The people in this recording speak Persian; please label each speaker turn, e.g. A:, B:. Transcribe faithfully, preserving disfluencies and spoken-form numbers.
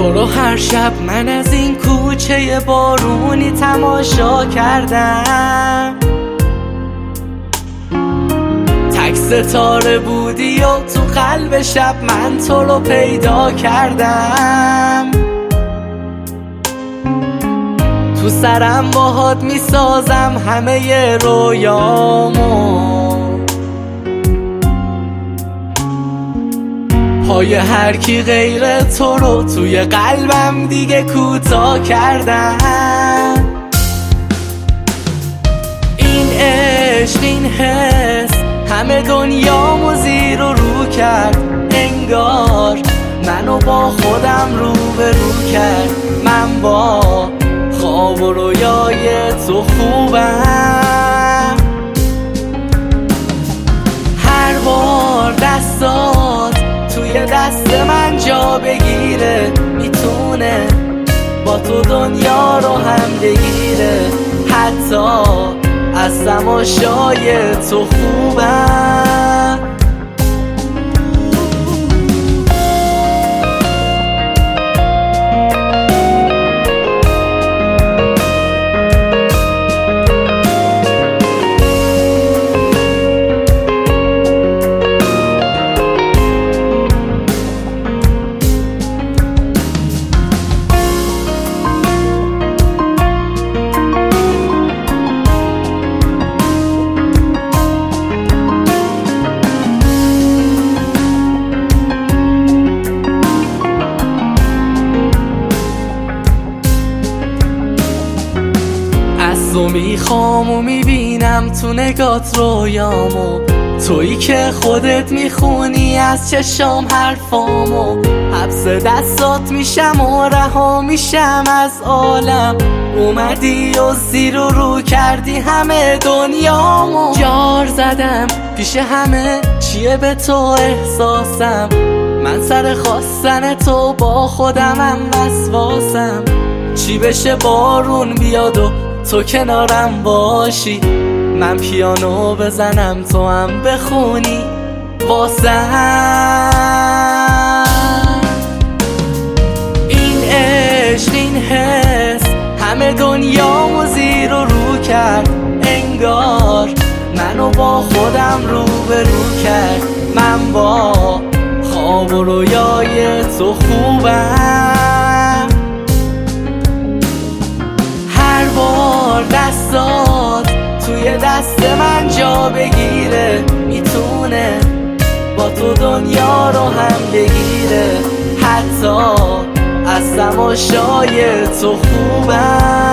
A: تو رو هر شب من از این کوچه بارونی تماشا کردم، تک ستاره بودی و تو قلب شب من تو رو پیدا کردم. تو سرم باهات میسازم همه رویامو، پای هر کی غیر تو رو توی قلبم دیگه کوتاه کردم. این عشق این حس همه دنیامو زیر و رو کرد، انگار منو با خودم رو به رو کرد. من با خواب و رویای تو خوبم، هر بار دستات توی دست من جا بگیره میتونه با تو دنیا رو هم بگیره. حتی از تماشای تو خوبم. تو میخوام و میبینم تو نگات رویامو، تویی که خودت میخونی از چشام حرفامو. حبس دستات میشم و رها میشم از عالم، اومدی و زیر و رو کردی همه دنیامو. جار زدم پیش همه چیه به تو احساسم، من سر خواستن تو با خودمم وسواسم. چی بشه بارون بیاد و تو کنارم باشی، من پیانو بزنم تو هم بخونی واسم. این عشق این حس همه دنیامو زیر و رو کرد، انگار منو با خودم رو به رو کرد. من با خواب و رویای تو خوبم، هر بار دستات توی دست من جا بگیره میتونه با تو دنیا رو هم بگیره. حتی از تماشای تو خوبم.